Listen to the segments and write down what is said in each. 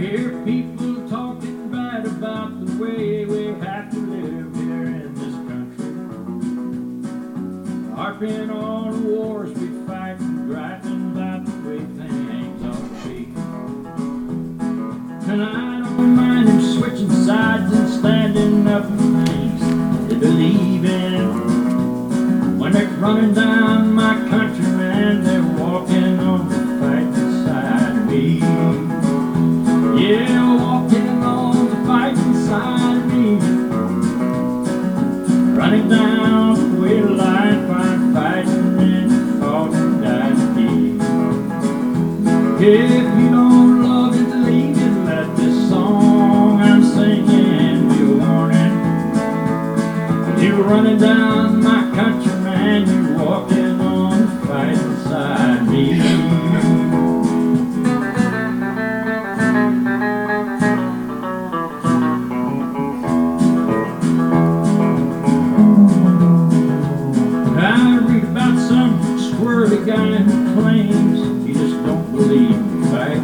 hear people talking bad about the way we have to live here in this country, harping on the wars we fight and griping about the way things ought to be. And I don't mind them switching sides and standing up for things they believe in. When they're running down my country, man, they're walking on the fighting side of me. Yeah, walking on the fighting side of me. Running down the way of life, I'm fighting and fought and died to be. If you don't love it, leave it. Let this song I'm singing be a warning. You're running down my country, man, you're walking on the fighting side of me. I read about some squirrely guy who claims he just don't believe in fight.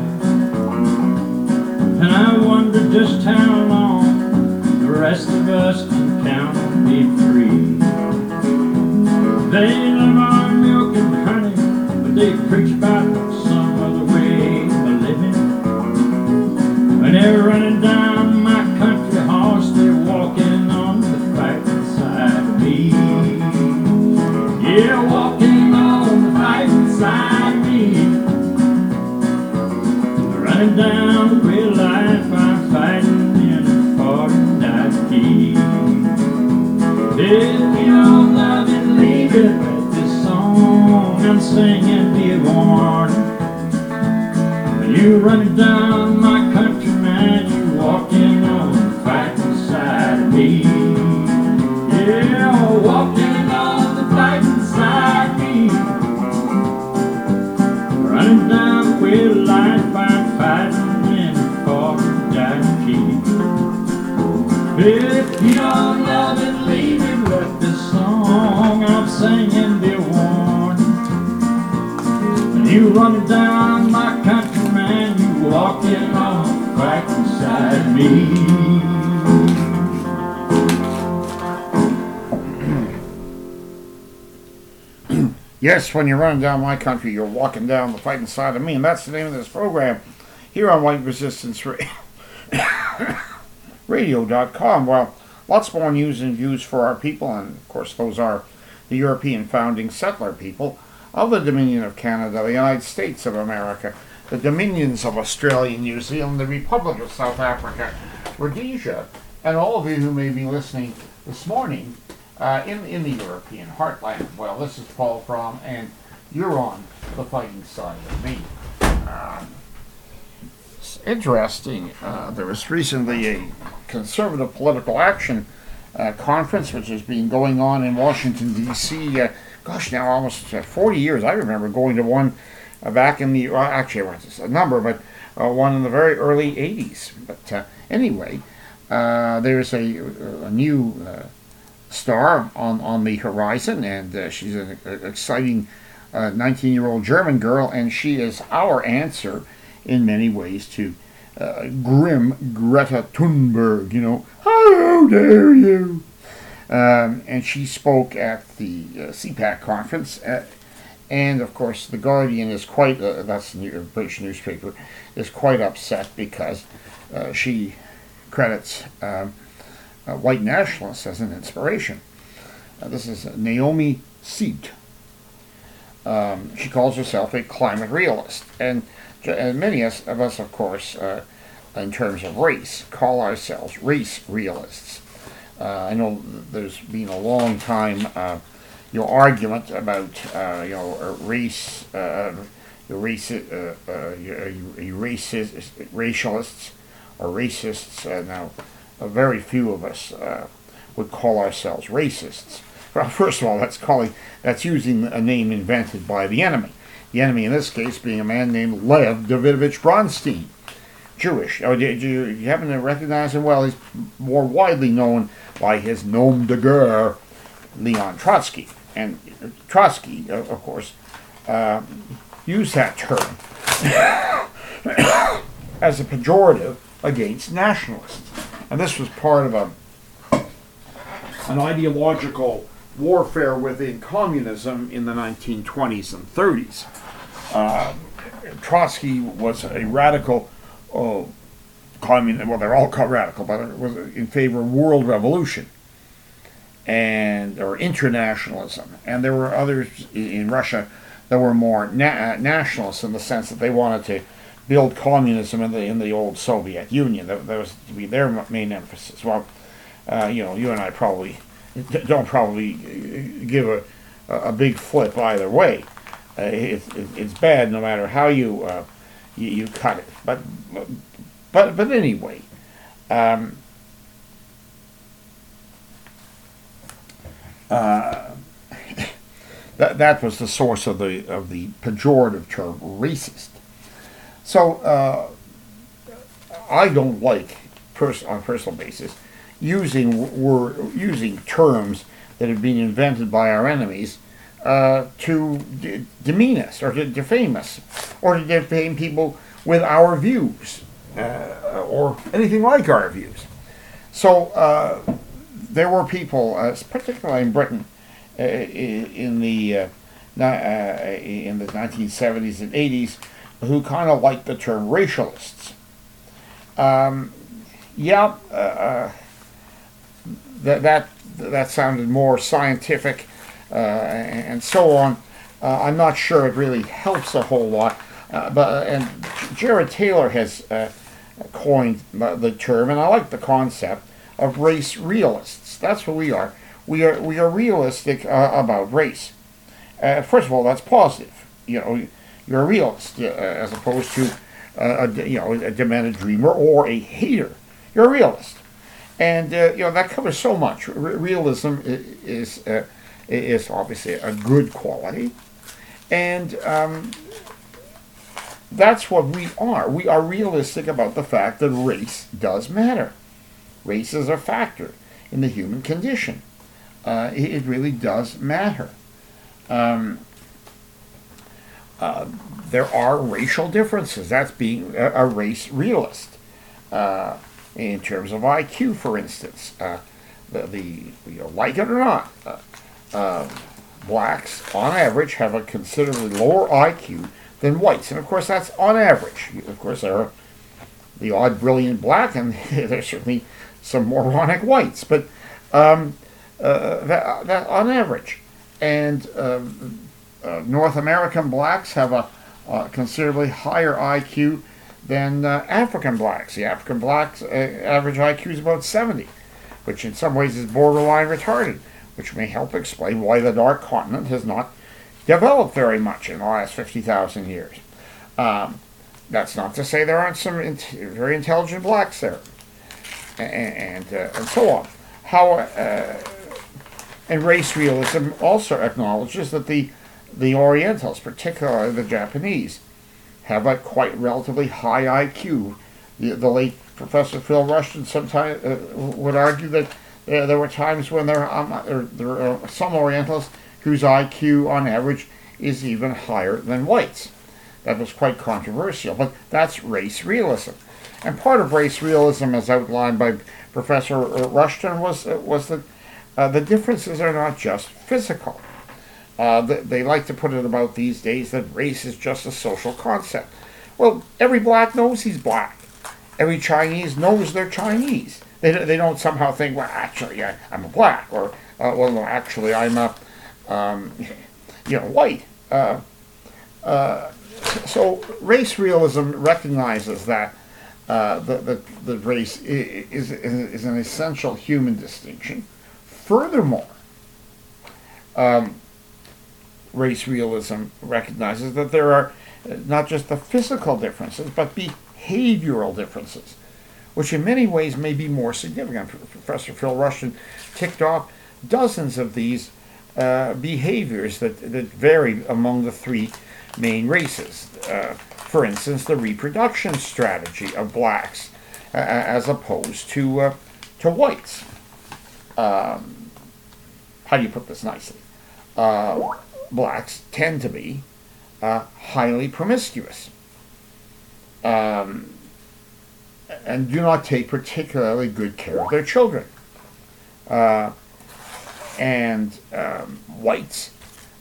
And I wonder just how long the rest of us can count and be free. They live on milk and honey, but they preach about some other way of living. When they're running down my country horse, they're walking on the fighting side of me. Yeah, walking on the fighting side of me. Running down the way of life, I'm fighting and fought and died to keep. If you don't love it, leave it. Let this song I'm singing be a warning. When you're running down my country, man, you're walking on the fighting side of me. Yeah, walking on the fighting side of me. Running down the way of life, I'm fighting and fought and died to keep. If you don't love it, leave it. Let this song I'm singing be a warning. When you running down my country, man, you walking on the fighting side of me. Yes, when you're running down my country, you're walking down the fighting side of me, and that's the name of this program here on White Resistance Radio.com. Well, lots more news and views for our people, and of course those are the European founding settler people of the Dominion of Canada, the United States of America, the Dominions of Australia, New Zealand, the Republic of South Africa, Rhodesia, and all of you who may be listening this morning in the European heartland. Well, this is Paul Fromm, and you're on the fighting side of me. It's interesting. There was recently a conservative political action conference, which has been going on in Washington, D.C. Now almost 40 years. I remember going to one back in the, actually, I went to a number, but one in the very early 80s. But anyway, there's a new star on the horizon, and she's an exciting 19-year-old German girl, and she is our answer in many ways to grim Greta Thunberg, how dare you? And she spoke at the CPAC conference, and of course the Guardian is quite, that's the British newspaper, is quite upset because she credits white nationalists as an inspiration. This is Naomi Seed. She calls herself a climate realist, and many of us, of course, in terms of race, call ourselves race realists. I know there's been a long time argument about race, racialists or racists. Now, very few of us would call ourselves racists. Well, first of all, that's using a name invented by the enemy. The enemy in this case being a man named Lev Davidovich Bronstein, Jewish. Oh, do you happen to recognize him? Well, he's more widely known by his nom de guerre, Leon Trotsky. And Trotsky, of course, used that term as a pejorative against nationalists. And this was part of an ideological warfare within communism in the 1920s and 30s. Trotsky was a radical communist, well, they're all radical, but it was in favor of world revolution or internationalism. And there were others in Russia that were more nationalists in the sense that they wanted to build communism in the old Soviet Union. That was to be their main emphasis. Well, you and I don't give a big flip either way. It's bad no matter how you cut it. But anyway, that was the source of the pejorative term racist. So I don't like, on a personal basis, using terms that have been invented by our enemies to demean us or to defame us or to defame people with our views or anything like our views. So there were people, particularly in Britain, in the 1970s and 80s, who kind of liked the term racialists. That sounded more scientific and so on. I'm not sure it really helps a whole lot. And Jared Taylor has coined the term, and I like the concept of race realists. That's what we are. We are realistic about race. First of all, that's positive. You're a realist as opposed to a demented dreamer or a hater. You're a realist, and that covers so much. Realism is obviously a good quality, and that's what we are. We are realistic about the fact that race does matter. Race is a factor in the human condition. It really does matter. There are racial differences. That's being a race realist. In terms of IQ, for instance, like it or not, blacks, on average, have a considerably lower IQ than whites. And, of course, that's on average. Of course, there are the odd brilliant black, and there's certainly some moronic whites. But that on average. And North American blacks have a considerably higher IQ than African blacks. The African blacks' average IQ is about 70, which in some ways is borderline retarded, which may help explain why the dark continent has not developed very much in the last 50,000 years. That's not to say there aren't some very intelligent blacks there, and so on. And race realism also acknowledges that the Orientals, particularly the Japanese, have a quite relatively high IQ. The late Professor Phil Rushton sometimes would argue that there were times when there are some Orientals whose IQ on average is even higher than whites. That was quite controversial, but that's race realism. And part of race realism, as outlined by Professor Rushton, was that the differences are not just physical. They like to put it about these days that race is just a social concept. Well, every black knows he's black. Every Chinese knows they're Chinese. They don't somehow think, well, actually, I'm a black, or, well, no, actually, I'm a, white. So race realism recognizes that the race is an essential human distinction. Furthermore, race realism recognizes that there are not just the physical differences, but behavioral differences, which in many ways may be more significant. Professor Phil Rushton ticked off dozens of these behaviors that vary among the three main races. For instance, the reproduction strategy of blacks as opposed to whites. How do you put this nicely? Blacks tend to be highly promiscuous. and do not take particularly good care of their children. And whites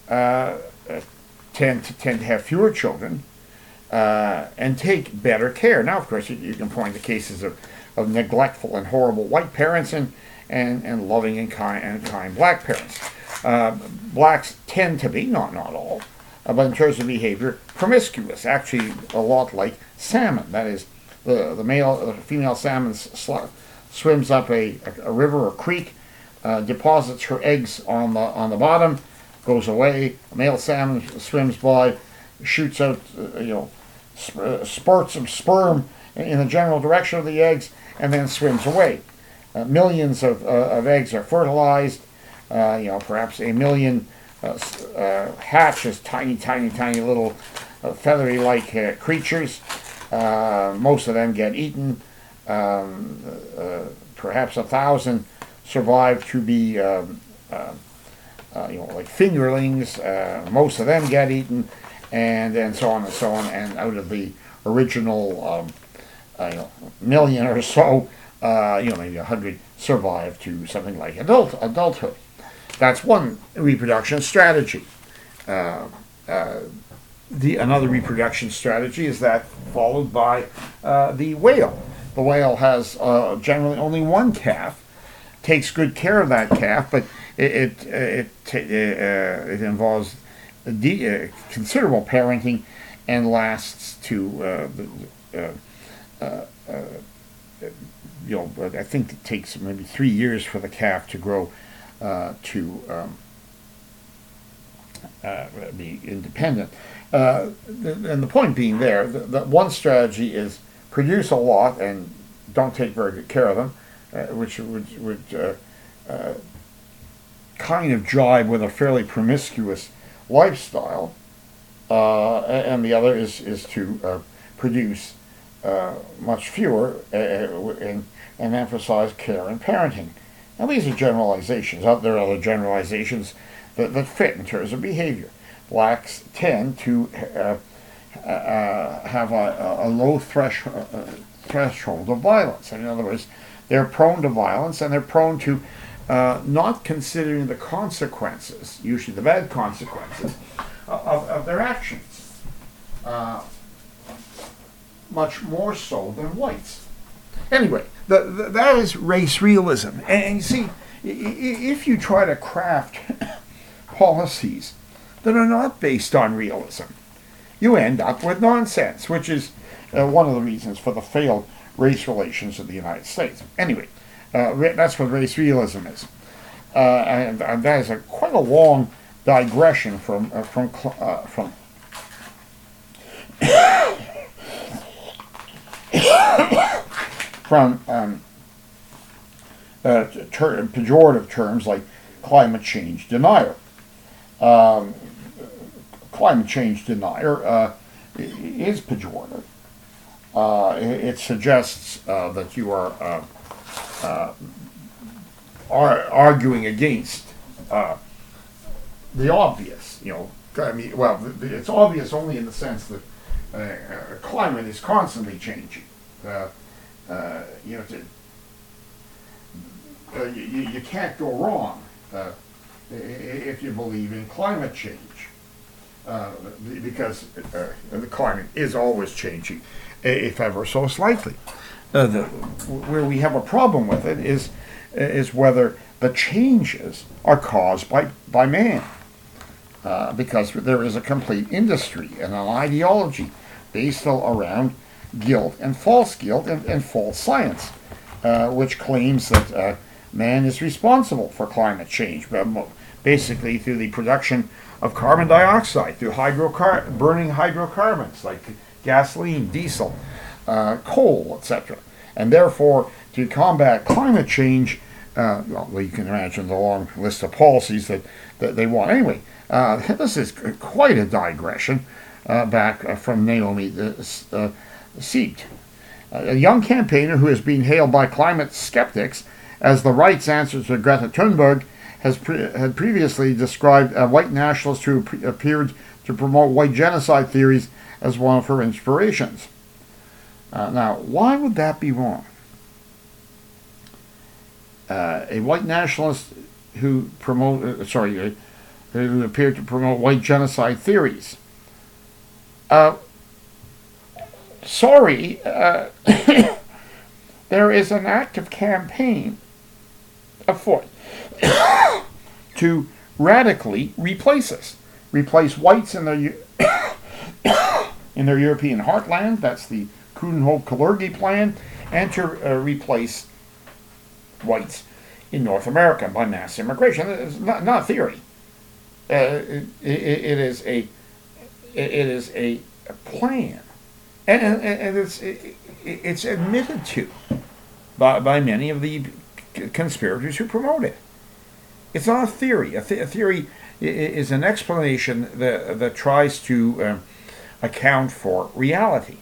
tend to have fewer children and take better care. Now, of course, you can point to cases of neglectful and horrible white parents and loving and kind black parents. Blacks tend to be, not all, but in terms of behavior, promiscuous. Actually, a lot like salmon. That is, the female salmon swims up a river or creek, deposits her eggs on the bottom, goes away. A male salmon swims by, shoots out, spurts of sperm in the general direction of the eggs, and then swims away. Millions of eggs are fertilized. Perhaps a million hatch as tiny little feathery-like creatures. Most of them get eaten. Perhaps 1,000 survive to be, like fingerlings. Most of them get eaten, and so on and so on. And out of the original million or so, maybe 100 survive to something like adulthood. That's one reproduction strategy. Another reproduction strategy is that followed by the whale. The whale has generally only one calf, takes good care of that calf, but it involves considerable parenting and lasts to I think it takes maybe 3 years for the calf to grow to be independent. And the point being there, that one strategy is produce a lot and don't take very good care of them, which would kind of jibe with a fairly promiscuous lifestyle, and the other is to produce much fewer and emphasize care and parenting. Now, these are generalizations. There are other generalizations that fit in terms of behavior. Blacks tend to have a low threshold of violence. In other words, they're prone to violence, and they're prone to not considering the consequences, usually the bad consequences, of their actions, much more so than whites. Anyway, that is race realism. And you see, if you try to craft policies that are not based on realism, you end up with nonsense, which is one of the reasons for the failed race relations of the United States. Anyway, that's what race realism is. And that is quite a long digression from pejorative terms like climate change denier. Climate change denier is pejorative. It suggests that you are arguing against the obvious. It's obvious only in the sense that climate is constantly changing. You can't go wrong if you believe in climate change, because the climate is always changing, if ever so slightly. Where we have a problem with it is whether the changes are caused by man, because there is a complete industry and an ideology based around guilt and false guilt and false science, which claims that man is responsible for climate change, basically through the production of carbon dioxide, through burning hydrocarbons like gasoline, diesel, coal, etc. And therefore, to combat climate change, you can imagine the long list of policies that they want. Anyway, this is quite a digression back from Naomi Seibt, a young campaigner who is being hailed by climate skeptics as the right's answer to Greta Thunberg, had previously described a white nationalist who appeared to promote white genocide theories as one of her inspirations. Now, why would that be wrong? A white nationalist who who appeared to promote white genocide theories. Sorry, there is an active campaign afoot to radically replace us, replace whites in their in their European heartland. That's the Coudenhove-Kalergi plan, and to replace whites in North America by mass immigration. It's not theory. It is a plan, and it's admitted to by many of the conspirators who promote it. It's not a theory. A theory is an explanation that tries to account for reality,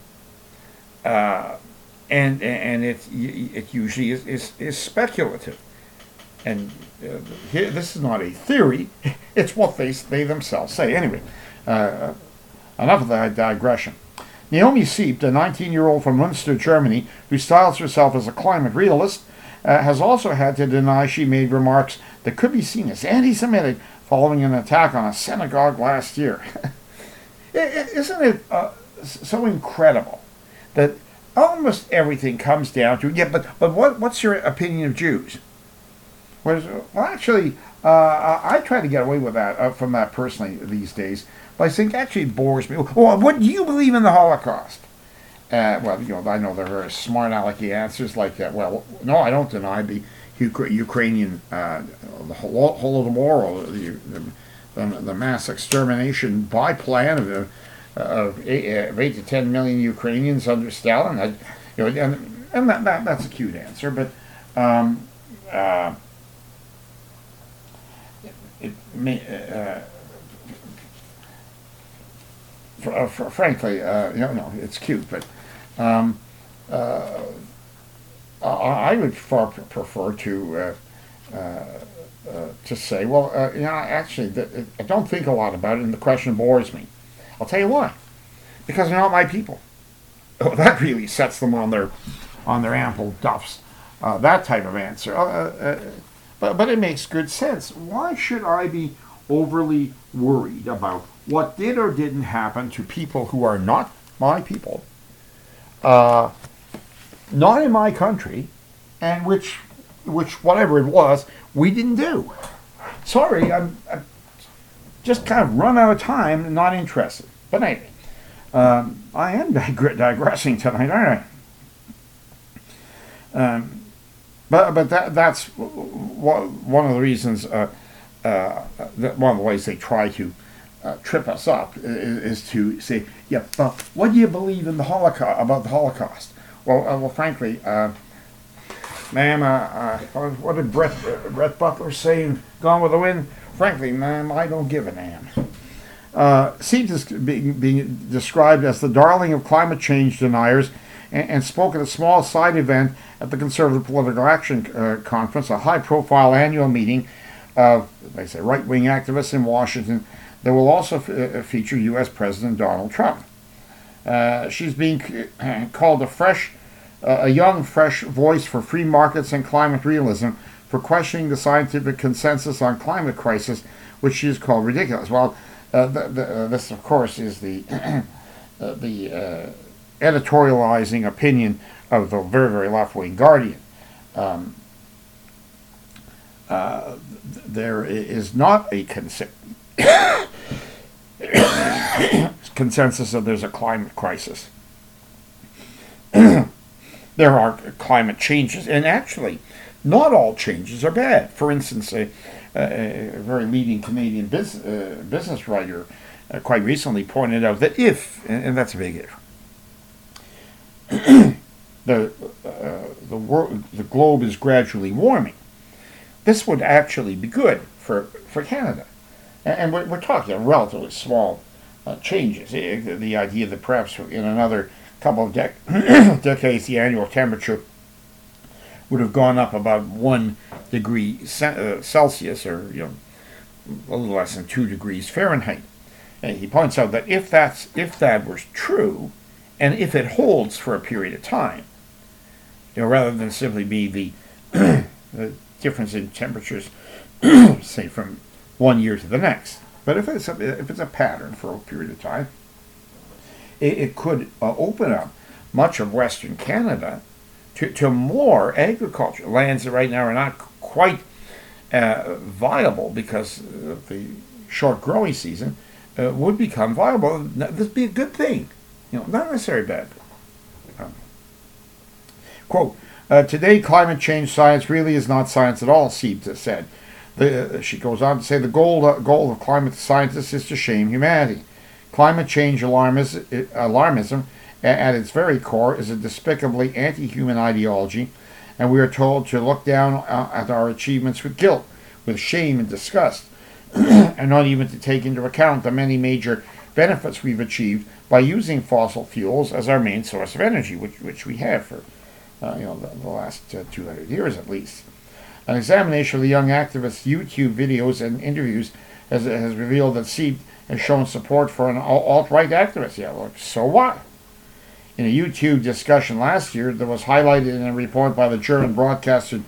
and it usually is speculative. And here, this is not a theory; it's what they themselves say. Anyway, enough of that digression. Naomi Siept, a 19-year-old from Munster, Germany, who styles herself as a climate realist, has also had to deny she made remarks that could be seen as anti-Semitic following an attack on a synagogue last year. Isn't it so incredible that almost everything comes down to, but what's your opinion of Jews? Well, actually, I try to get away with that from that personally these days by saying actually it bores me. Well, what do you believe in the Holocaust? Well, I know there are very smart alecky answers like that. Well, no, I don't deny the Ukrainian the Holodomor, the mass extermination by plan of 8 to 10 million Ukrainians under Stalin. And that's a cute answer, but frankly, no, it's cute, but I would far prefer to say, well, actually, I don't think a lot about it, and the question bores me. I'll tell you why. Because they're not my people. Oh, that really sets them on their ample duffs. That type of answer. But it makes good sense. Why should I be overly worried about what did or didn't happen to people who are not my people, not in my country, and which whatever it was, we didn't do? Sorry, I'm just kind of run out of time and not interested. But anyway, I am digressing tonight, aren't I? But that's one of the reasons, one of the ways they try to trip us up is to say, yeah, well, what do you believe in about the Holocaust? Well, frankly, ma'am, what did Brett Butler say in Gone with the Wind? Frankly, ma'am, I don't give a damn. Siept is being described as the darling of climate change deniers, and spoke at a small side event at the Conservative Political Action Conference, a high-profile annual meeting of, they say, right-wing activists in Washington that will also feature U.S. President Donald Trump. She's being called a young, fresh voice for free markets and climate realism, for questioning the scientific consensus on climate crisis, which she has called ridiculous. Well, this, of course, is the editorializing opinion of the very, very left-wing Guardian. There is not a consensus that there's a climate crisis. There are climate changes, and actually, not all changes are bad. For instance, a very leading Canadian business writer quite recently pointed out that and that's a big if, the globe is gradually warming, this would actually be good for Canada. And we're talking relatively small changes. The idea that perhaps in another couple of decades the annual temperature would have gone up about 1 degree Celsius, or a little less than 2 degrees Fahrenheit. And he points out that if that was true, And if it holds for a period of time, rather than simply be the difference in temperatures, say from one year to the next. But if it's a pattern for a period of time, it could open up much of Western Canada to more agriculture. Lands that right now are not quite viable because of the short growing season would become viable. This would be a good thing, not necessarily bad. Quote, today climate change science really is not science at all, Siebes has said. She goes on to say the goal of climate scientists is to shame humanity. Climate change alarmism at its very core is a despicably anti-human ideology, and we are told to look down at our achievements with guilt, with shame and disgust, and not even to take into account the many major benefits we've achieved by using fossil fuels as our main source of energy, which we have for the last 200 years at least. An examination of the young activist's YouTube videos and interviews has revealed that Siebes has shown support for an alt-right activist. Yeah, look, so what? In a YouTube discussion last year that was highlighted in a report by the German broadcaster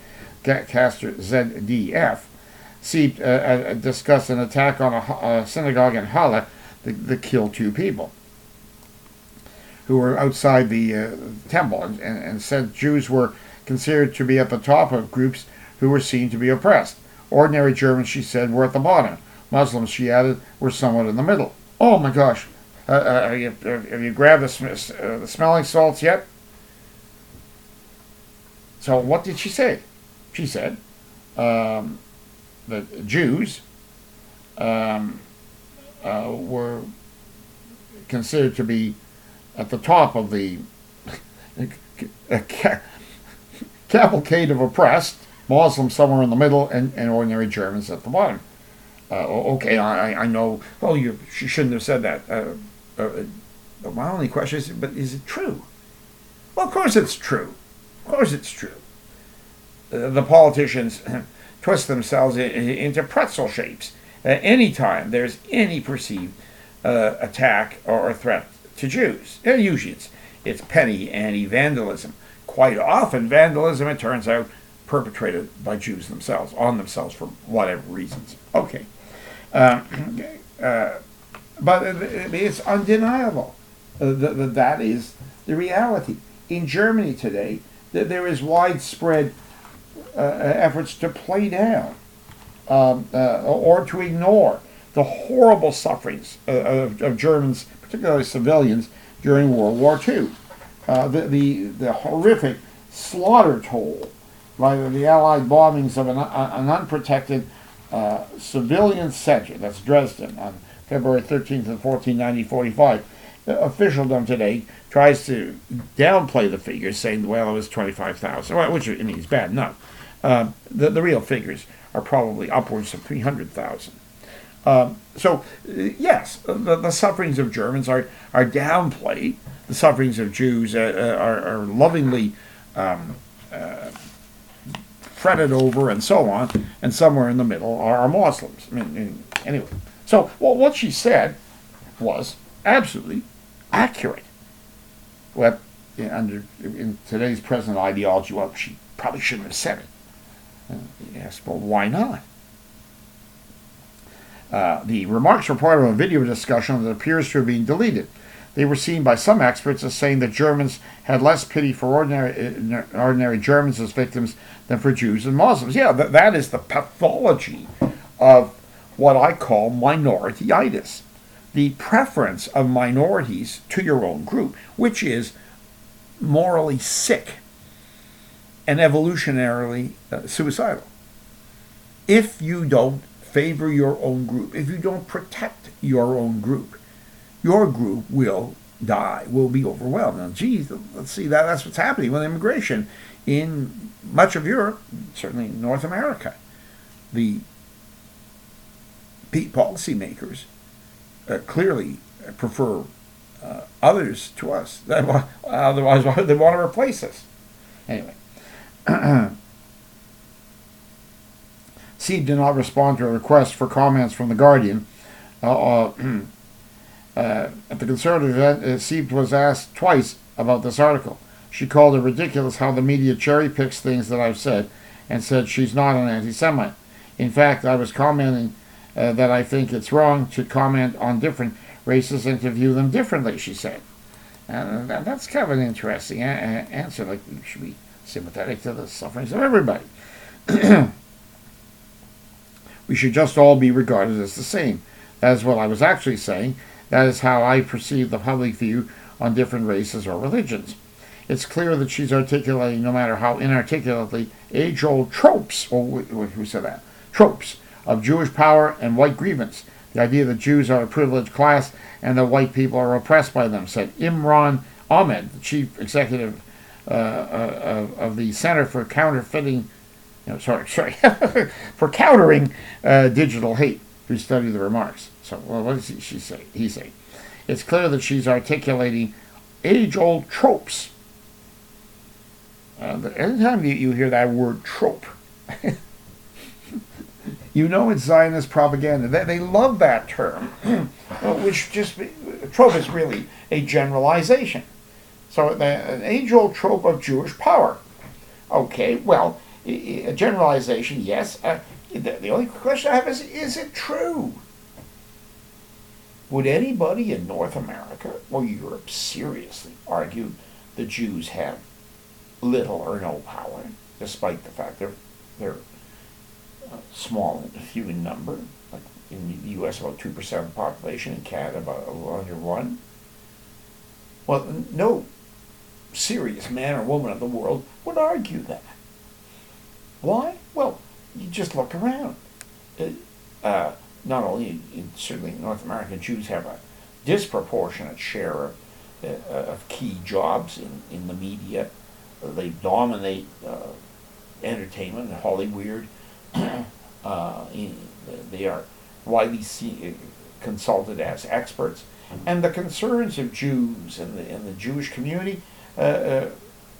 ZDF, Siebes discussed an attack on a synagogue in Halle that killed 2 people who were outside the temple, and said Jews were considered to be at the top of groups who were seen to be oppressed. Ordinary Germans, she said, were at the bottom. Muslims, she added, were somewhat in the middle. Oh my gosh. Have you grabbed the smelling salts yet? So what did she say? She said that Jews were considered to be at the top of the cavalcade of oppressed, Muslims somewhere in the middle, and ordinary Germans at the bottom. Okay, I know. Oh, she shouldn't have said that. My only question is, but is it true? Well, of course it's true. Of course it's true. The politicians twist themselves into pretzel shapes anytime there's any perceived attack or threat to Jews. And usually it's petty anti-vandalism. Quite often vandalism, it turns out, perpetrated by Jews themselves, on themselves for whatever reasons. Okay. But it's undeniable that is the reality. In Germany today, there is widespread efforts to play down or to ignore the horrible sufferings of Germans, particularly civilians, during World War II. The horrific slaughter toll by the Allied bombings of an unprotected civilian center, that's Dresden, on February 13th and 14th, 1945. Officialdom today tries to downplay the figures, saying, well, it was 25,000, which is bad enough. The real figures are probably upwards of 300,000. So, yes, the sufferings of Germans are downplayed. The sufferings of Jews are lovingly fretted over, and so on. And somewhere in the middle are Muslims. Anyway, so what she said was absolutely accurate. Well, in today's present ideology, well, she probably shouldn't have said it. Yes, but why not? The remarks were part of a video discussion that appears to have been deleted. They were seen by some experts as saying that Germans had less pity for ordinary Germans as victims than for Jews and Muslims. Yeah, that is the pathology of what I call minorityitis. The preference of minorities to your own group, which is morally sick and evolutionarily suicidal. If you don't favor your own group, if you don't protect your own group, your group will die, will be overwhelmed. Now, geez, let's see, that's what's happening with immigration in much of Europe, certainly North America. The policymakers clearly prefer others to us. Otherwise, why would they want to replace us? Anyway. Siebes did not respond to a request for comments from The Guardian. At the conservative event, Sieb was asked twice about this article. She called it ridiculous how the media cherry picks things that I've said and said she's not an anti-Semite. In fact, I was commenting that I think it's wrong to comment on different races and to view them differently, she said. And that's kind of an interesting answer. Like, we should be sympathetic to the sufferings of everybody. We should just all be regarded as the same. That is what I was actually saying. That is how I perceive the public view on different races or religions. It's clear that she's articulating, no matter how inarticulately, age-old tropes, who said that? Tropes of Jewish power and white grievance. The idea that Jews are a privileged class and that white people are oppressed by them, said Imran Ahmed, the chief executive of the Center for Counterfeiting, for Countering Digital Hate, who studied the remarks. So, well, what does she say? He say, it's clear that she's articulating age-old tropes. Anytime you hear that word trope, you know it's Zionist propaganda. They love that term, which trope is really a generalization. So an age-old trope of Jewish power. Okay, well, a generalization, yes. The only question I have is it true? Would anybody in North America or Europe seriously argue the Jews have little or no power, despite the fact they're small and few in number? Like in the U.S., about 2% of the population. In Canada, about under 1%. Well, no serious man or woman of the world would argue that. Why? Well, you just look around. Not only, certainly North American Jews have a disproportionate share of key jobs in the media. They dominate entertainment and Hollywood. They are widely consulted as experts. And the concerns of Jews and the Jewish community are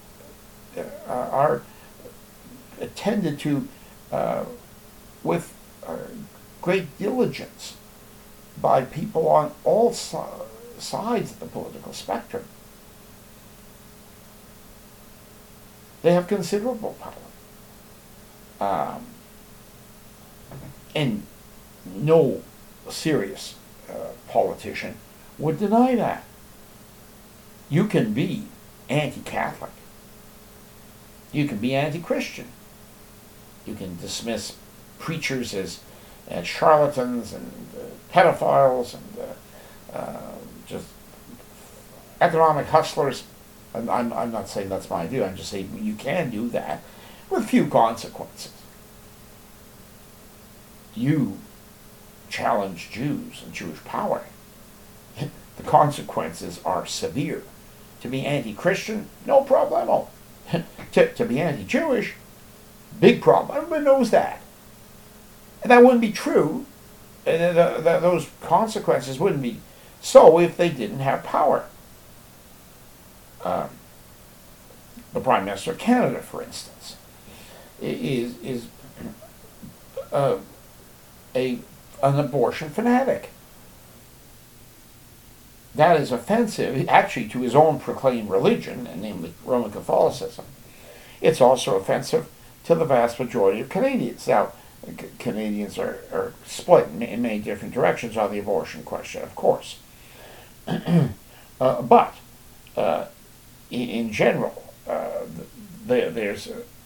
attended to with great diligence by people on all sides of the political spectrum. They have considerable power. And no serious politician would deny that. You can be anti-Catholic. You can be anti-Christian. You can dismiss preachers as charlatans and pedophiles and just economic hustlers. And I'm not saying that's my view. I'm just saying you can do that with few consequences. You challenge Jews and Jewish power. The consequences are severe. To be anti-Christian, no problemo. to be anti-Jewish, big problem. Everybody knows that. And that wouldn't be true. Those consequences wouldn't be so if they didn't have power. The Prime Minister of Canada, for instance, is an abortion fanatic. That is offensive, actually, to his own proclaimed religion, and namely Roman Catholicism. It's also offensive to the vast majority of Canadians. Now, Canadians are split in many different directions on the abortion question, of course. But in general, there's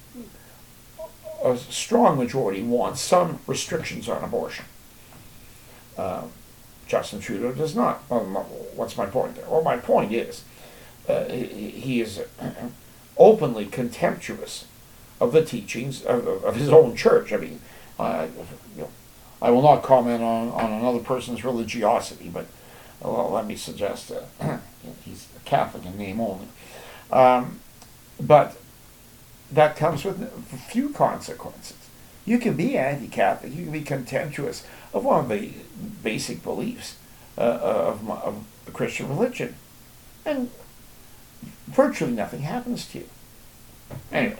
a strong majority wants some restrictions on abortion. Justin Trudeau does not. What's my point there? Well, my point is he is openly contemptuous of the teachings of his own church. I mean, I will not comment on another person's religiosity, but let me suggest he's a Catholic in name only. But that comes with few consequences. You can be anti-Catholic, you can be contemptuous of one of the basic beliefs of the Christian religion, and virtually nothing happens to you. Anyway,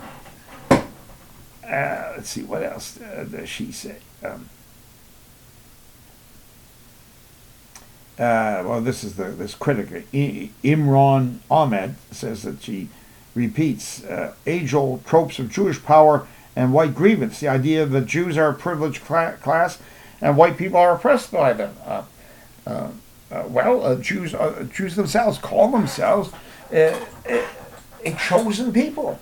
let's see, what else does she say? well, this is this critic, Imran Ahmed, says that she repeats age-old tropes of Jewish power and white grievance. The idea that Jews are a privileged class and white people are oppressed by them. Jews themselves call themselves a chosen people.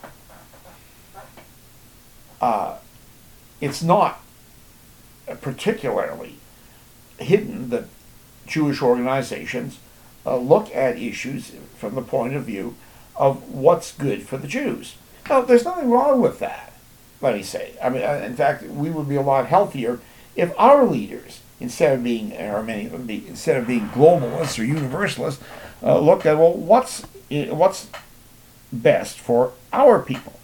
It's not particularly hidden that Jewish organizations look at issues from the point of view of what's good for the Jews. Now, there's nothing wrong with that, let me say. I mean, in fact, we would be a lot healthier if our leaders, instead of being, or many of them, instead of being globalists or universalists, looked at, well, what's best for our people.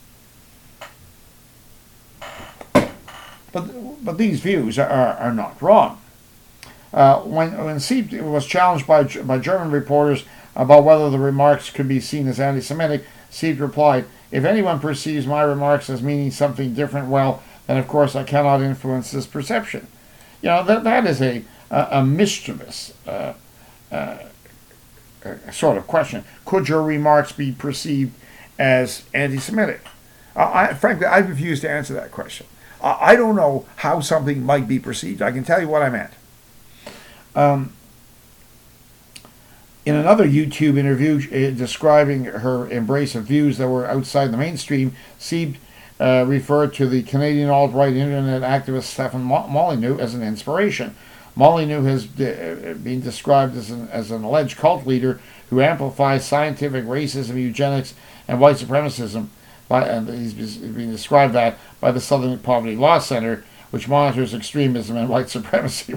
But these views are not wrong. When Sieb was challenged by German reporters about whether the remarks could be seen as anti-Semitic, Sieb replied, "If anyone perceives my remarks as meaning something different, well, then of course I cannot influence this perception." You know, that is a mischievous sort of question. Could your remarks be perceived as anti-Semitic? Frankly, I refuse to answer that question. I don't know how something might be perceived. I can tell you what I meant. In another YouTube interview describing her embrace of views that were outside the mainstream, Sieb referred to the Canadian alt-right internet activist Stefan Molyneux as an inspiration. Molyneux has been described as an alleged cult leader who amplifies scientific racism, eugenics, and white supremacism. And he's been described that by the Southern Poverty Law Center, which monitors extremism and white supremacy.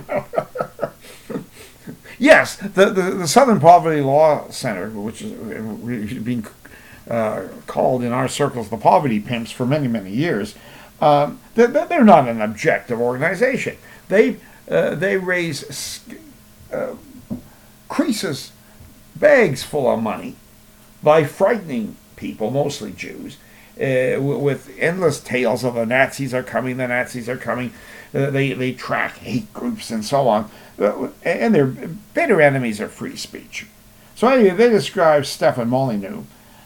Yes, the Southern Poverty Law Center, which is being called in our circles the poverty pimps for many, many years, they're not an objective organization. They raise creases, bags full of money by frightening people, mostly Jews, with endless tales of the Nazis are coming. They track hate groups and so on. And they're bitter enemies of free speech. So anyway, they describe Stefan Molyneux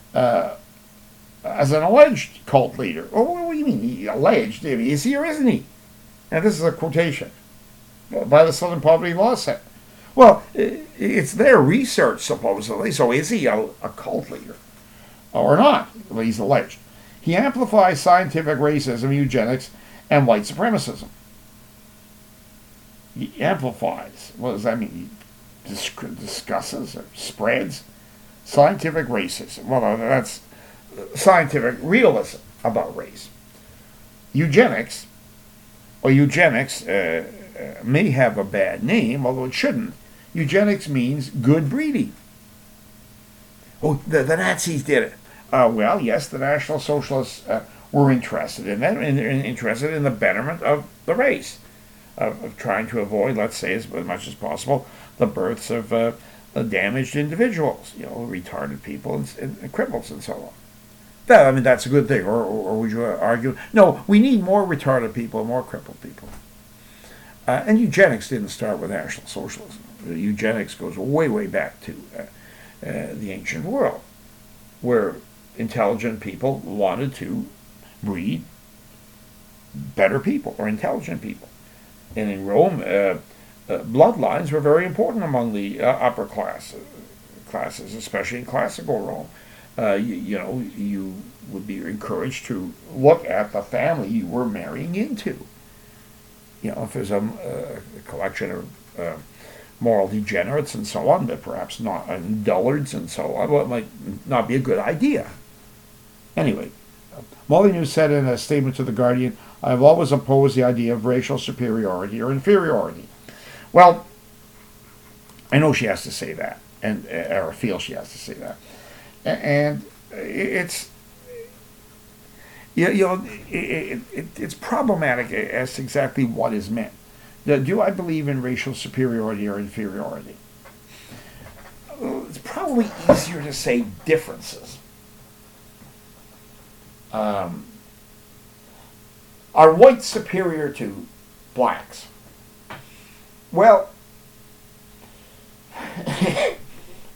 as an alleged cult leader. Oh, what do you mean, he alleged? Is he or isn't he? And this is a quotation by the Southern Poverty Law Center. Well, it's their research, supposedly, so is he a cult leader? Or not? Well, he's alleged. He amplifies scientific racism, eugenics, and white supremacism. He amplifies. What does that mean? He discusses or spreads scientific racism. Well, that's scientific realism about race. Eugenics may have a bad name, although it shouldn't. Eugenics means good breeding. Oh, the Nazis did it. Well, yes, the National Socialists were interested in that, and interested in the betterment of the race, of trying to avoid, let's say, as much as possible, the births of damaged individuals, retarded people and cripples and so on. That's a good thing. Or would you argue, no, we need more retarded people, more crippled people. And eugenics didn't start with National Socialism. Eugenics goes way, way back to the ancient world, where intelligent people wanted to breed better people or intelligent people. And in Rome, bloodlines were very important among the upper classes, especially in classical Rome. You would be encouraged to look at the family you were marrying into. If there's a collection of moral degenerates and so on, but perhaps not dullards and so on, well, it might not be a good idea. Anyway, Molyneux said in a statement to The Guardian, "I have always opposed the idea of racial superiority or inferiority." Well, I know she has to say that, or feel she has to say that. And it's, it's problematic as to exactly what is meant. Do I believe in racial superiority or inferiority? It's probably easier to say differences. Are whites superior to blacks? Well,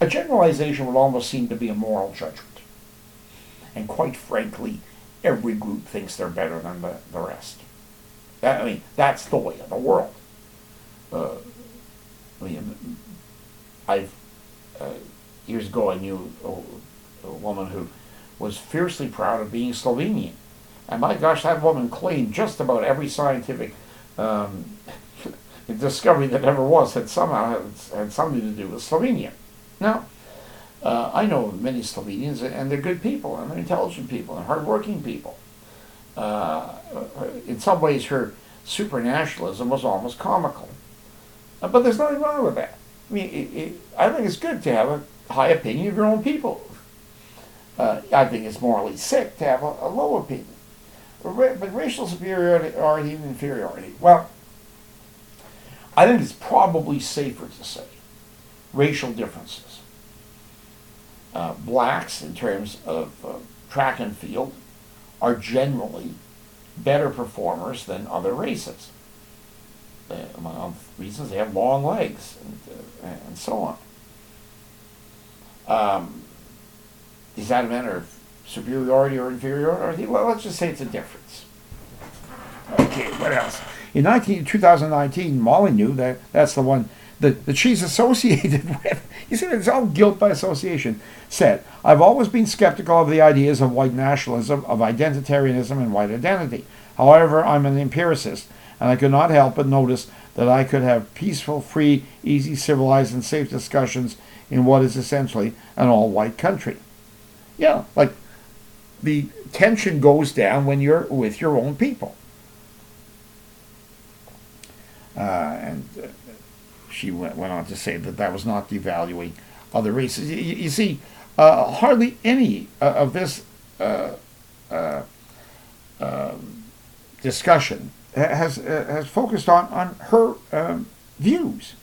A generalization would almost seem to be a moral judgment. And quite frankly, every group thinks they're better than the rest. That's the way of the world. I've years ago I knew a woman who was fiercely proud of being Slovenian. And my gosh, that woman claimed just about every scientific discovery that ever was had somehow had something to do with Slovenia. Now, I know many Slovenians, and they're good people, and they're intelligent people, and hardworking people. In some ways, her supernationalism was almost comical. But there's nothing wrong with that. I think it's good to have a high opinion of your own people. I think it's morally sick to have a low opinion. But racial superiority and inferiority, well, I think it's probably safer to say racial differences. Blacks, in terms of track and field, are generally better performers than other races. Among other reasons, they have long legs and so on. Is that a matter of superiority or inferiority? Well, let's just say it's a difference. Okay, what else? In 2019, Molyneux, that's the one that she's associated with. You see, it's all guilt by association. Said, I've always been skeptical of the ideas of white nationalism, of identitarianism, and white identity. However, I'm an empiricist, and I could not help but notice that I could have peaceful, free, easy, civilized, and safe discussions in what is essentially an all-white country. Yeah, like the tension goes down when you're with your own people. And she went on to say that was not devaluing other races. You see, hardly any of this discussion has focused on her views.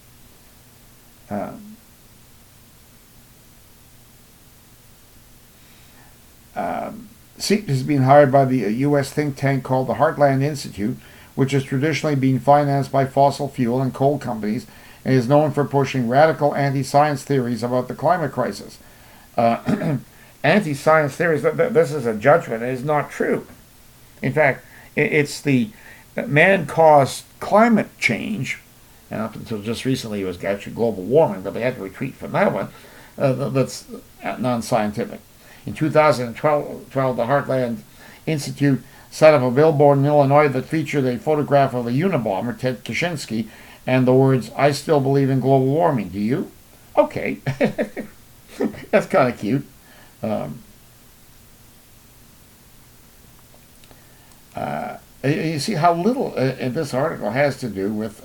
SEAT has been hired by the U.S. think tank called the Heartland Institute, which has traditionally been financed by fossil fuel and coal companies and is known for pushing radical anti-science theories about the climate crisis. Anti-science theories, this is a judgment, it is not true. In fact, it's the man-caused climate change, and up until just recently it was actually global warming, but they had to retreat from that one, that's non-scientific. In 2012, the Heartland Institute set up a billboard in Illinois that featured a photograph of a Unabomber, Ted Kaczynski, and the words, I still believe in global warming. Do you? Okay. That's kind of cute. You see how little in this article has to do with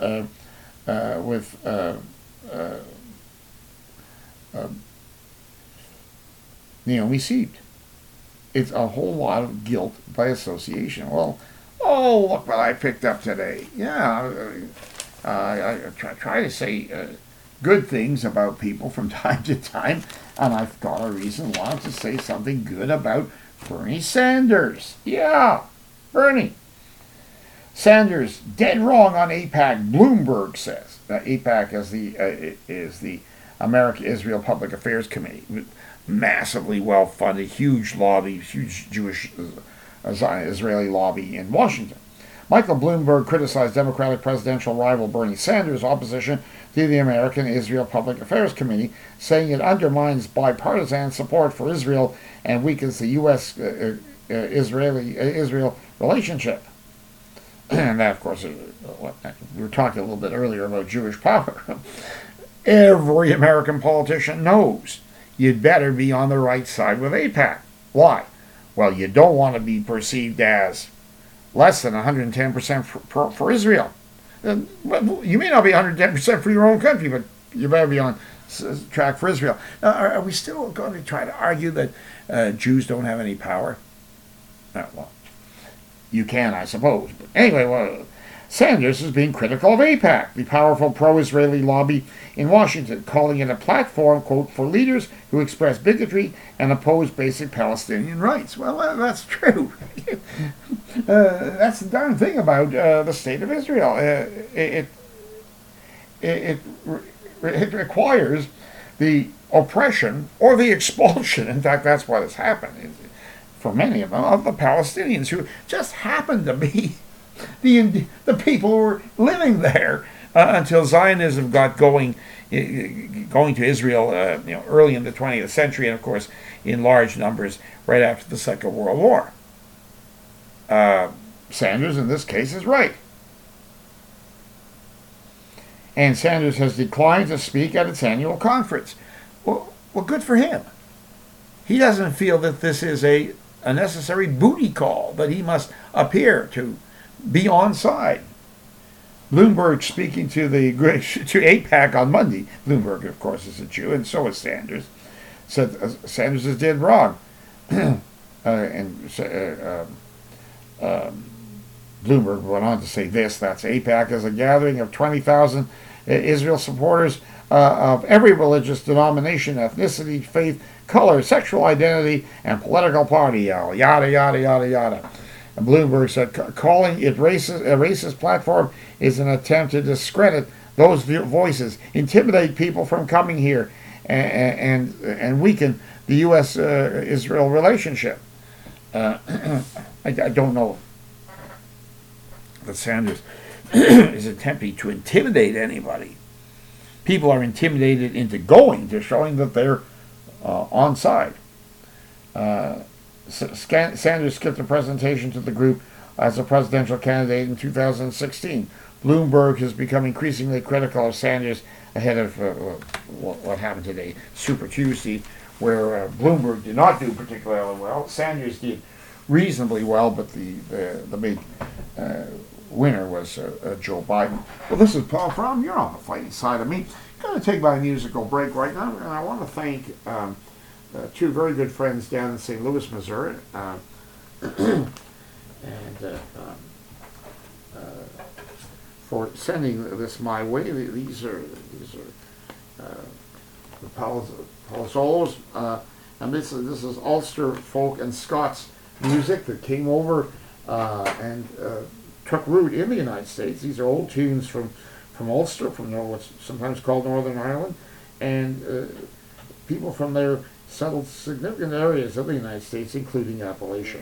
Naomi Seed. It's a whole lot of guilt by association. Well, oh, look what I picked up today. Yeah, I try to say good things about people from time to time, and I've got a reason why to say something good about Bernie Sanders. Yeah, Bernie. Sanders, dead wrong on AIPAC, Bloomberg says. AIPAC is the America-Israel Public Affairs Committee. Massively well-funded, huge lobby, huge Jewish Israeli lobby in Washington. Michael Bloomberg criticized Democratic presidential rival Bernie Sanders' opposition to the American-Israel Public Affairs Committee, saying it undermines bipartisan support for Israel and weakens the U.S.-Israel relationship. And that, of course, we were talking a little bit earlier about Jewish power. Every American politician knows you'd better be on the right side with AIPAC. Why? Well, you don't want to be perceived as less than 110% for Israel. You may not be 110% for your own country, but you better be on track for Israel. Now, are we still going to try to argue that Jews don't have any power? Well, you can, I suppose. But anyway, Sanders is being critical of AIPAC, the powerful pro-Israeli lobby in Washington, calling it a platform, quote, for leaders who express bigotry and oppose basic Palestinian rights. Well, that's true. That's the darn thing about the state of Israel. It requires the oppression or the expulsion. In fact, that's what has happened for many of them, of the Palestinians who just happened to be the people who were living there until Zionism got going to Israel early in the 20th century, and of course in large numbers right after the Second World War. Sanders in this case is right. And Sanders has declined to speak at its annual conference. Well, good for him. He doesn't feel that this is a necessary booty call, that he must appear to be on side. Bloomberg, speaking to AIPAC on Monday, Bloomberg, of course, is a Jew, and so is Sanders, said Sanders is dead wrong. Bloomberg went on to say this, that's AIPAC is a gathering of 20,000 Israel supporters of every religious denomination, ethnicity, faith, color, sexual identity, and political party, yada, yada, yada, yada. And Bloomberg said calling it a racist platform is an attempt to discredit those voices, intimidate people from coming here, and weaken the U.S.-Israel relationship. I don't know that Sanders is attempting to intimidate anybody. People are intimidated into going, to showing that they're on side. Sanders skipped a presentation to the group as a presidential candidate in 2016. Bloomberg has become increasingly critical of Sanders ahead of what happened today, Super Tuesday, where Bloomberg did not do particularly well. Sanders did reasonably well, but the big winner was Joe Biden. Well, this is Paul Fromm. You're on the fighting side of me. I'm going to take my musical break right now, and I want to thank two very good friends down in St. Louis, Missouri, for sending this my way. These are the Palazzolo's, and this is Ulster folk and Scots music that came over and took root in the United States. These are old tunes from Ulster, from what's sometimes called Northern Ireland, and people from there settled significant areas of the United States, including Appalachia.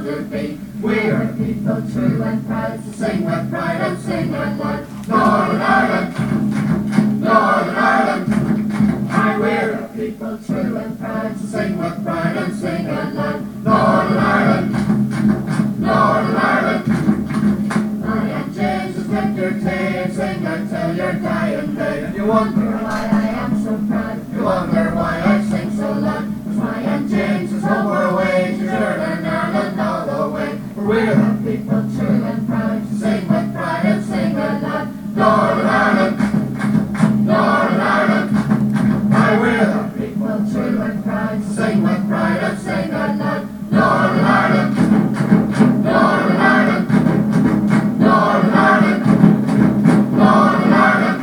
to be. We're a people true and proud to sing with pride and sing with love. Northern Ireland, Northern Ireland. Aye, we're a people true and proud to sing with pride and sing with love. Northern Ireland, Northern Ireland. I am James, with your tale, sing until your dying day. If you wonder why I am so proud, you wonder why I sing so loud. I am James is home or away to Northern Ireland all the way. For we're a people true and proud to sing with pride and sing with love. Northern Ireland, Northern Ireland. Aye, we're the people true and proud to sing with pride and sing with love. Northern Ireland, Northern Ireland, Northern Ireland, Northern Ireland.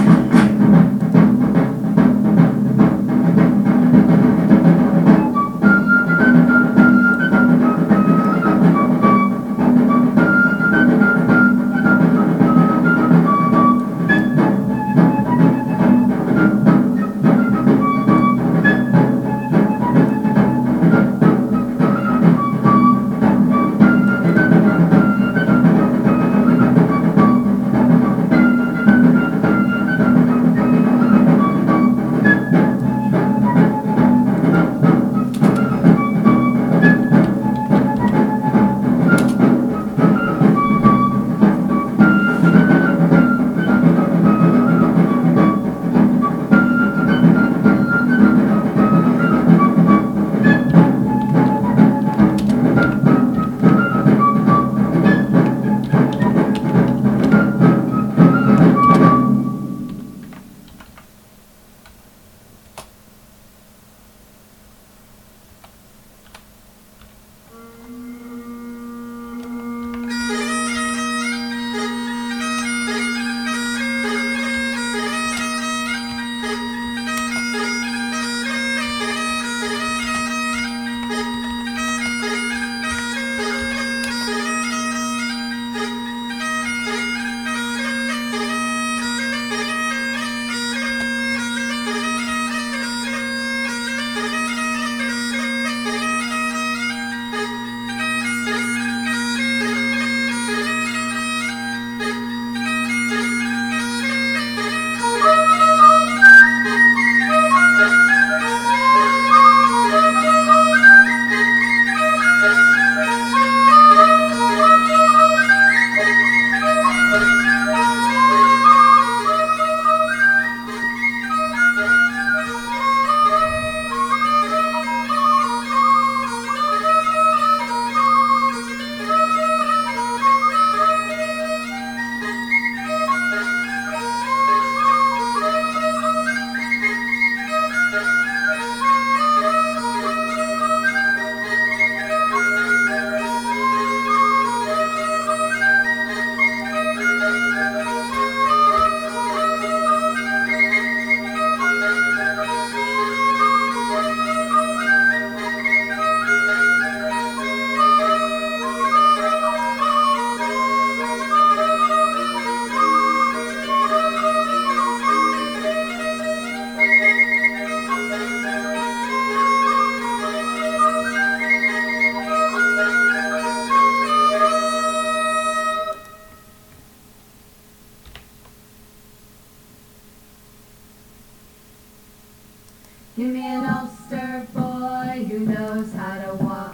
Give me an Ulster boy who knows how to walk.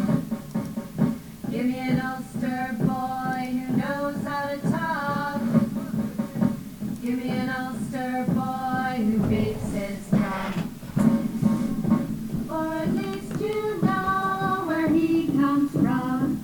Give me an Ulster boy who knows how to talk. Give me an Ulster boy who beats his drum. Or at least you know where he comes from.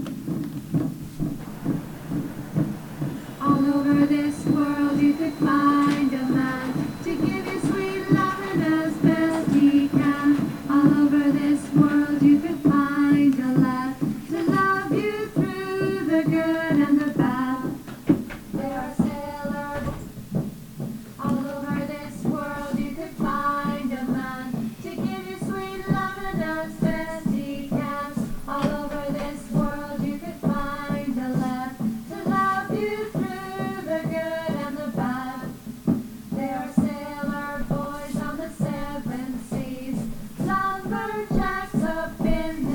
All over this world you could find a man to give you sweet loving as best he can. All over this world you could find a lad to love you through the good and the bad. There are sailors. All over this world you could find a man to give you sweet loving as best he can. All over this world you could find a lad to love you through the good and the bad. There are sailor boys on the seven seas, lumberjacks up in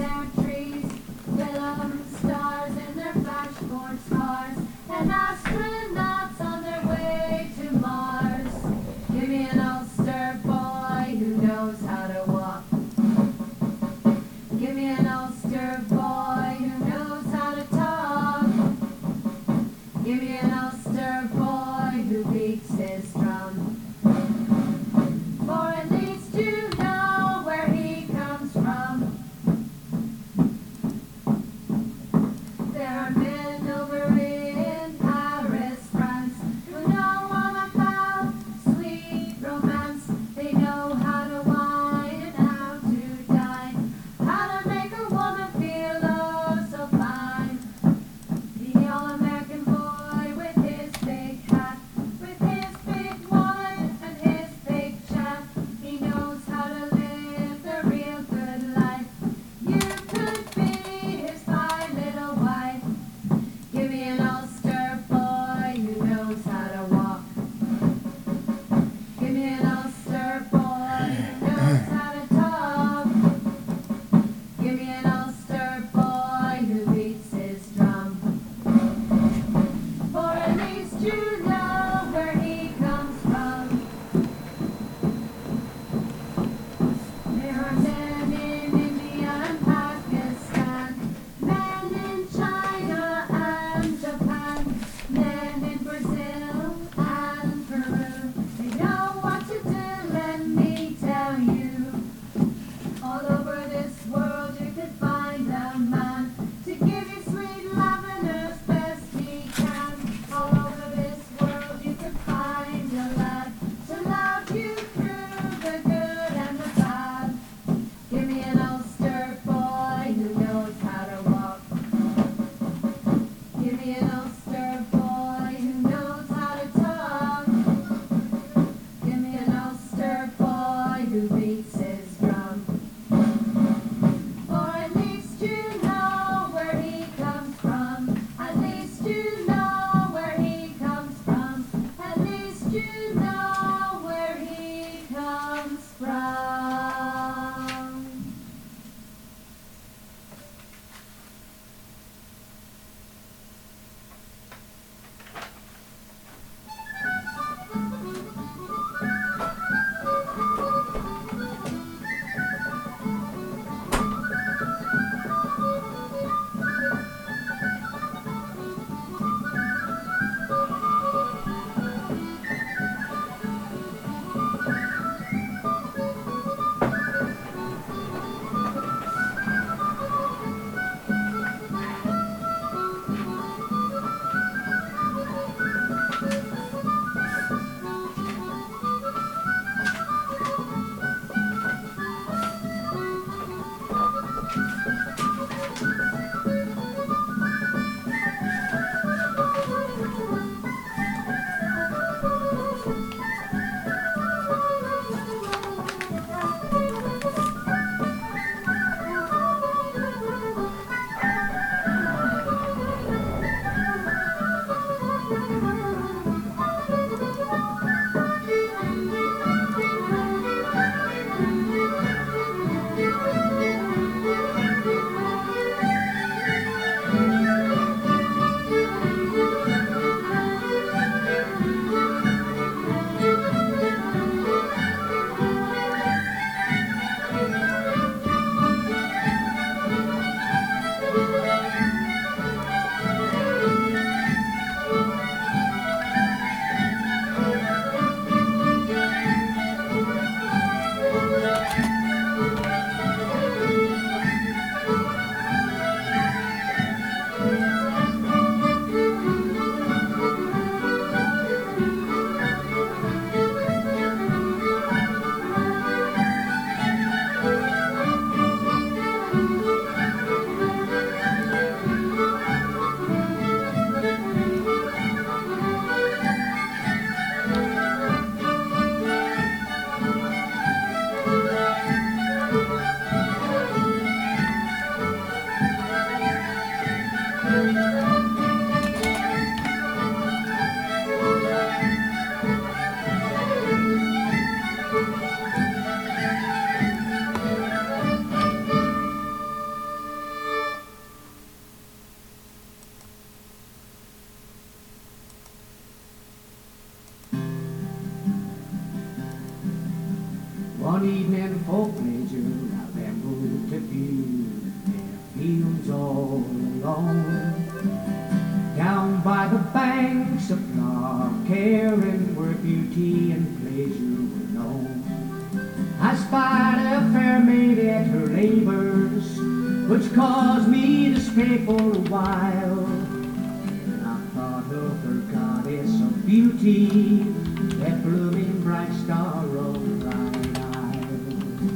One evening folk pleasure I rambled to view their fields all alone. Down by the banks of Loch Erin, where beauty and pleasure were known, I spied a fair maid at her labours, which caused me to stay for a while. And I thought of her goddess of beauty, that blooming bright star of Rhine Isle.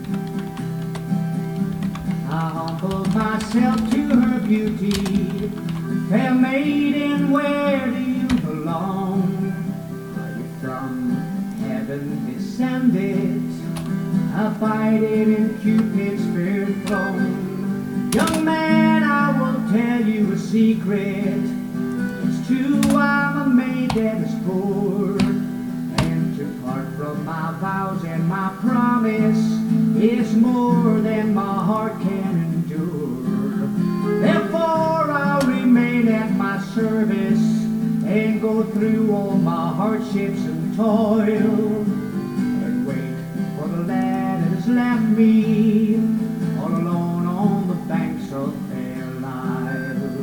I humbled myself to her beauty. Fair maiden, where do you belong? Are you from heaven descended, abiding in Cupid's fair throne? Young man, I will tell you a secret. It's true, I'm a maid that is poor, and to part from my vows and my promise is more than my heart can endure. Therefore I'll remain at my service and go through all my hardships and toil, and wait for the lad that has left me all alone on the banks of fair Lyell.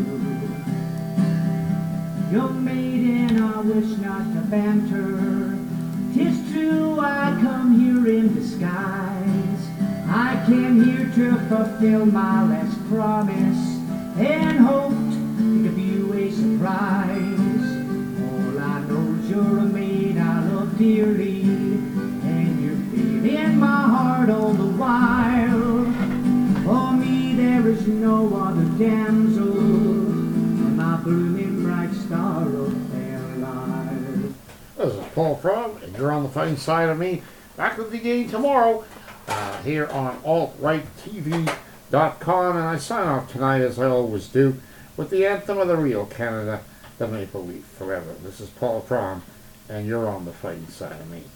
Young maiden, I wish not to banter. 'Tis true I come here in disguise. I came here to fulfill my last promise and hoped to give you a surprise. All I know is you're a maid I love dearly, and you're feeling my heart all the while. For me there is no other damsel than my blooming bright star of fair Lyell. This is Paul Frum, and you're on the fine side of me. Back with you again tomorrow here on AltRightTV.com, and I sign off tonight, as I always do, with the anthem of the real Canada, the Maple Leaf Forever. This is Paul Frum, and you're on the fine side of me.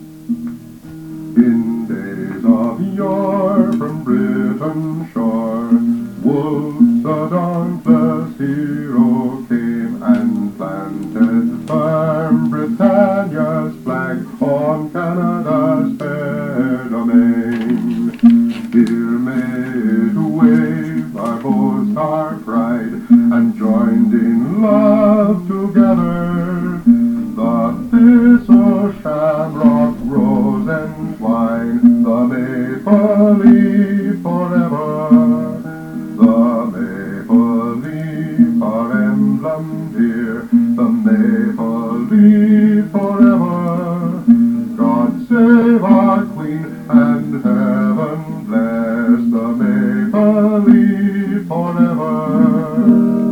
In days of yore from Britain's shore, Wolfe the dauntless hero came and planted firm Britannia's flag on Canada's fair domain. Here may it wave our boast, our pride, and joined in love together. The thistle, shamrock, rose, and twine, the maple leaf forever. The maple leaf, our emblem dear, the maple leaf forever. God save our Queen and heaven bless the maple leaf forever.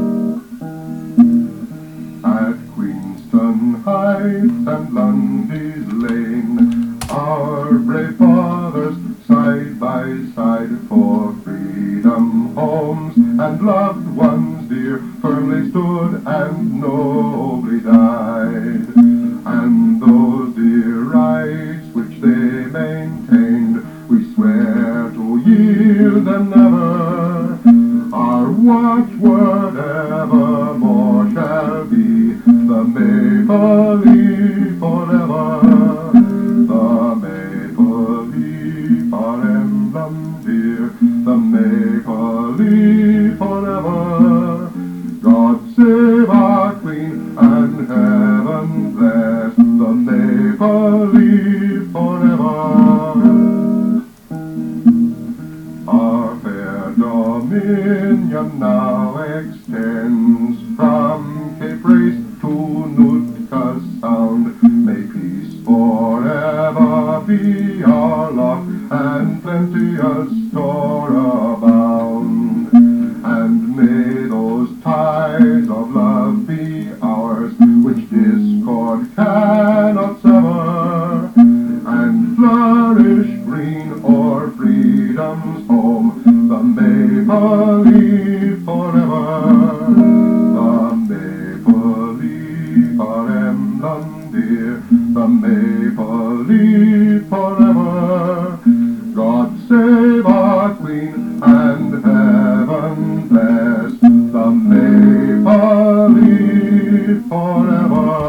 At Queenston Heights and Lundy's Lane, our brave fathers side by side for freedom, homes, and loved ones dear firmly stood and nobly died. And those dear rights which they maintained, we swear to yield them never. Our watchword evermore shall be the maple leaf forever. The maple leaf, our emblem dear, the maple leaf forever. God save our Queen and heaven bless the maple leaf forever. Our fair dominion now extends from Cape Race to Nootka Sound. May peace forever be our lot, and plenteous store abound. And may those ties of love be ours, which discord cannot sever, and flourish green o'er freedom's home, the maple leaf forever. The maple leaf, our emblem dear, the maple